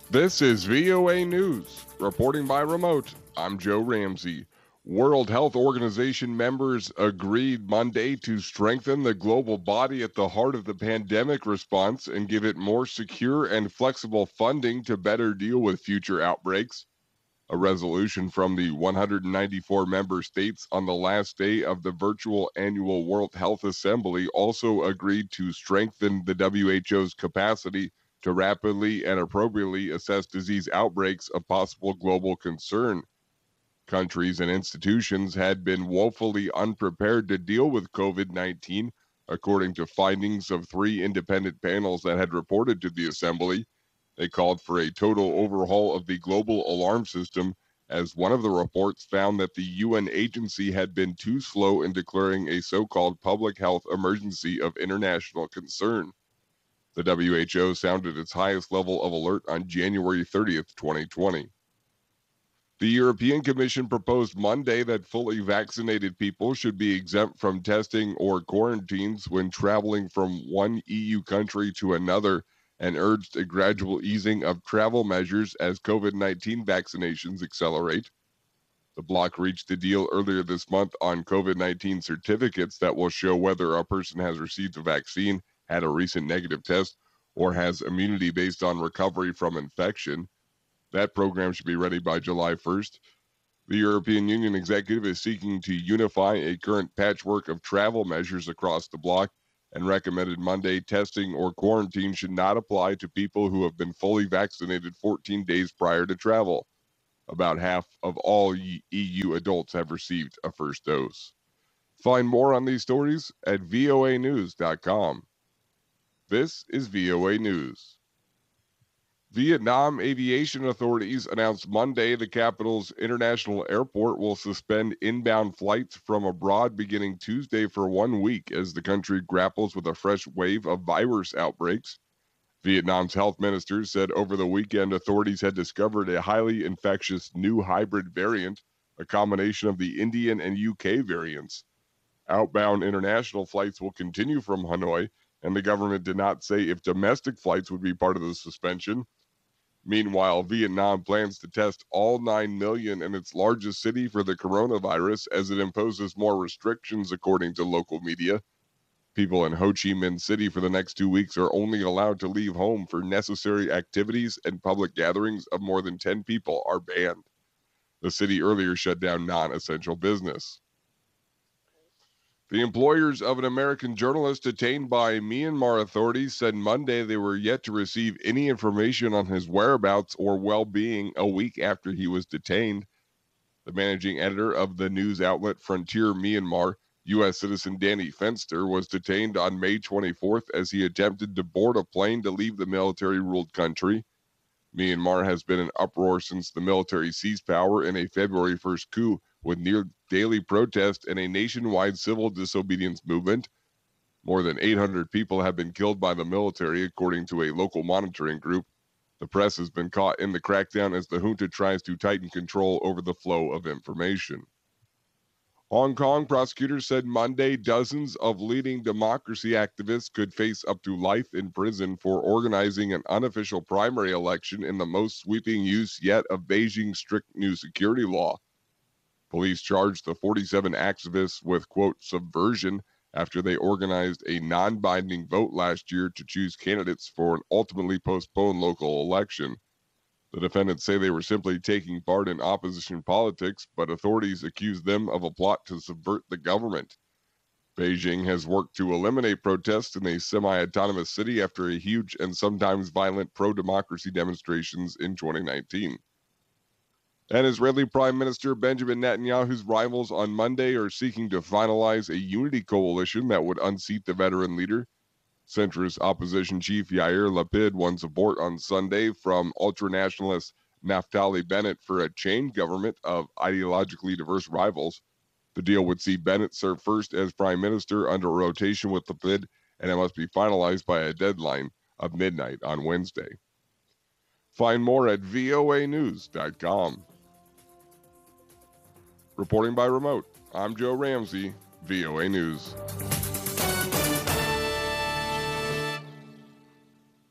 This is VOA News. Reporting by remote, I'm Joe Ramsey. World Health Organization members agreed Monday to strengthen the global body at the heart of the pandemic response and give it more secure and flexible funding to better deal with future outbreaks. A resolution from the 194 member states on the last day of the virtual annual World Health Assembly also agreed to strengthen the WHO's capacity to rapidly and appropriately assess disease outbreaks of possible global concern. Countries and institutions had been woefully unprepared to deal with COVID 19, according to findings of three independent panels that had reported to the Assembly. They called for a total overhaul of the global alarm system, as one of the reports found that the UN agency had been too slow in declaring a so called public health emergency of international concern. The WHO sounded its highest level of alert on January 30th, 2020. The European Commission proposed Monday that fully vaccinated people should be exempt from testing or quarantines when traveling from one EU country to another and urged a gradual easing of travel measures as COVID 19 vaccinations accelerate. The bloc reached a deal earlier this month on COVID 19 certificates that will show whether a person has received a vaccine, had a recent negative test, or has immunity based on recovery from infection. That program should be ready by July 1st. The European Union executive is seeking to unify a current patchwork of travel measures across the bloc and recommended Monday testing or quarantine should not apply to people who have been fully vaccinated 14 days prior to travel. About half of all EU adults have received a first dose. Find more on these stories at voanews.com. This is VOA News. Vietnam aviation authorities announced Monday the capital's international airport will suspend inbound flights from abroad beginning Tuesday for 1 week as the country grapples with a fresh wave of virus outbreaks. Vietnam's health minister said over the weekend authorities had discovered a highly infectious new hybrid variant, a combination of the Indian and UK variants. Outbound international flights will continue from Hanoi, and the government did not say if domestic flights would be part of the suspension. Meanwhile, Vietnam plans to test all 9 million in its largest city for the coronavirus as it imposes more restrictions, according to local media. People in Ho Chi Minh City for the next 2 weeks are only allowed to leave home for necessary activities, and public gatherings of more than 10 people are banned. The city earlier shut down non-essential business. The employers of an American journalist detained by Myanmar authorities said Monday they were yet to receive any information on his whereabouts or well-being a week after he was detained. The managing editor of the news outlet Frontier Myanmar, U.S. citizen Danny Fenster, was detained on May 24th as he attempted to board a plane to leave the military-ruled country. Myanmar has been in uproar since the military seized power in a February 1st coup with near daily protest and a nationwide civil disobedience movement. More than 800 people have been killed by the military, according to a local monitoring group. The press has been caught in the crackdown as the junta tries to tighten control over the flow of information. Hong Kong prosecutors said Monday dozens of leading democracy activists could face up to life in prison for organizing an unofficial primary election in the most sweeping use yet of Beijing's strict new security law. Police charged the 47 activists with, quote, subversion after they organized a non-binding vote last year to choose candidates for an ultimately postponed local election. The defendants say they were simply taking part in opposition politics, but authorities accuse them of a plot to subvert the government. Beijing has worked to eliminate protests in a semi-autonomous city after a huge and sometimes violent pro-democracy demonstrations in 2019. And Israeli Prime Minister Benjamin Netanyahu's rivals on Monday are seeking to finalize a unity coalition that would unseat the veteran leader. Centrist opposition chief Yair Lapid won support on Sunday from ultranationalist Naftali Bennett for a chained government of ideologically diverse rivals. The deal would see Bennett serve first as prime minister under rotation with Lapid, and it must be finalized by a deadline of midnight on Wednesday. Find more at voanews.com. Reporting by remote, I'm Joe Ramsey, VOA News.